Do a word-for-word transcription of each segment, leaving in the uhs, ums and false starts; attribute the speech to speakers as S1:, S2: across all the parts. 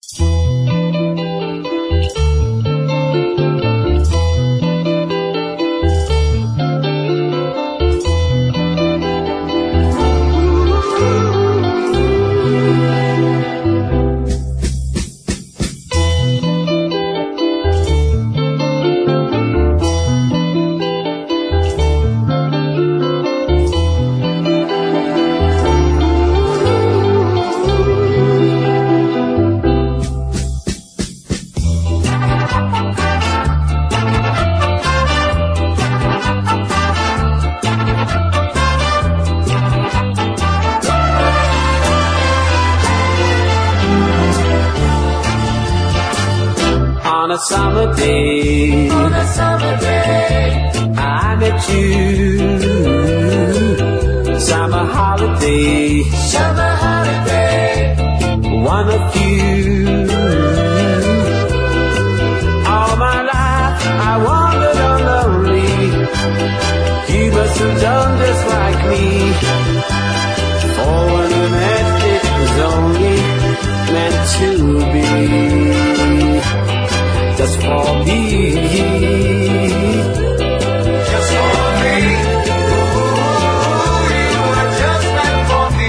S1: On a summer day,
S2: on a summer day,
S1: I met you. Summer holiday,
S2: summer holiday,
S1: one of you. All my life I wandered on lonely. You must have done just like me. For when we met, it was only meant to be. Just for me,
S2: just for me. Ooh, you were just meant for me.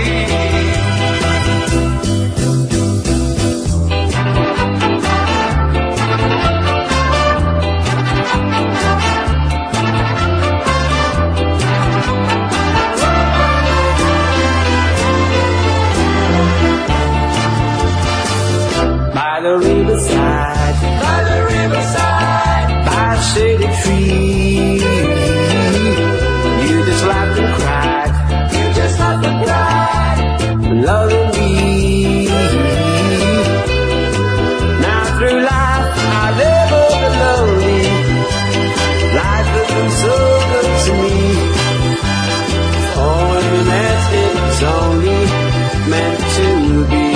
S1: By the riverside,
S2: By the riverside,
S1: by a shady tree, you just laughed and cried,
S2: you just laughed and cried,
S1: loving me. Now through life I live all lonely. Life has been so good to me. Oh, when we met, it was only meant to be.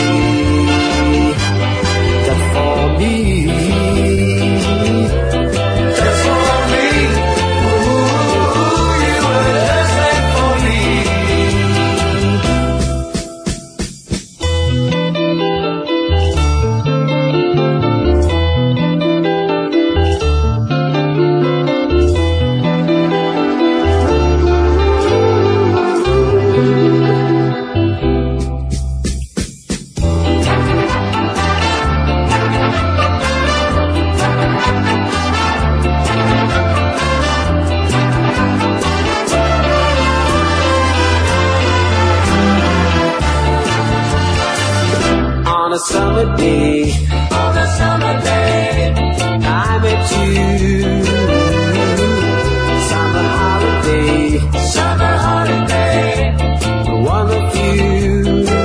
S1: Just for me,
S2: just for me. Ooh, you were just meant for me.
S1: on a summer day,
S2: on a summer day,
S1: I met you. Summer holiday,
S2: summer holiday,
S1: one of you.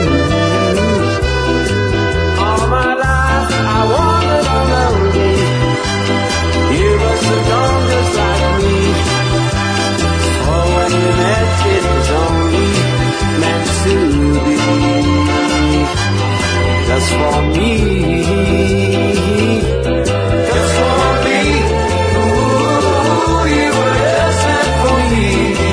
S1: All my life I wandered on lonely. You must have gone just like me. Oh, when we met, it was only meant to be. Just for me,
S2: just for me. Ooh, you were just meant for me.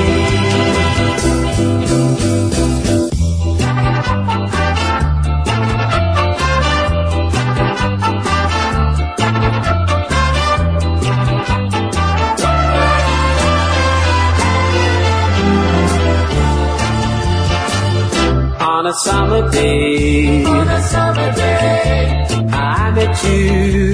S1: on a summer day,
S2: On a summer day,
S1: I met you.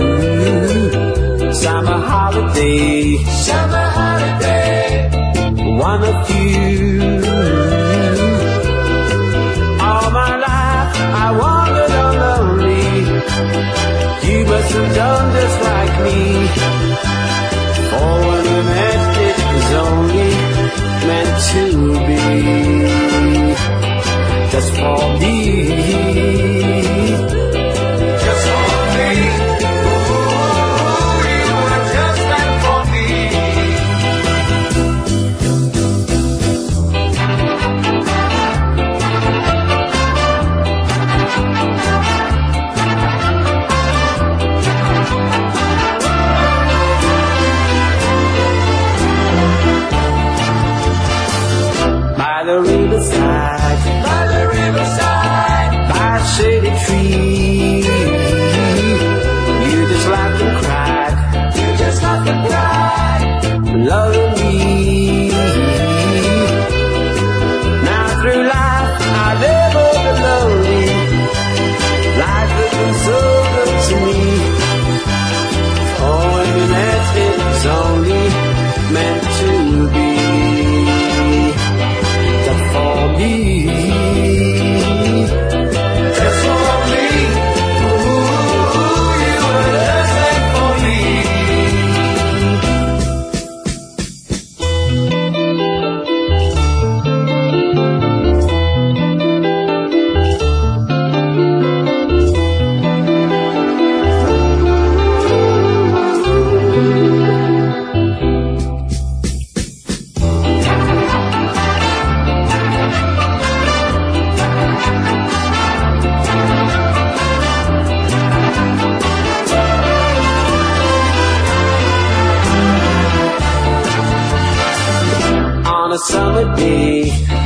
S1: Summer holiday,
S2: summer holiday,
S1: one of you. All my life I wandered on lonely. You must have done just like me. For when we met, it was only meant to be. Just for me,
S2: just for me. Ooh, you were just meant for me.
S1: by the riverside,
S2: By the riverside,
S1: by a shady tree. holiday.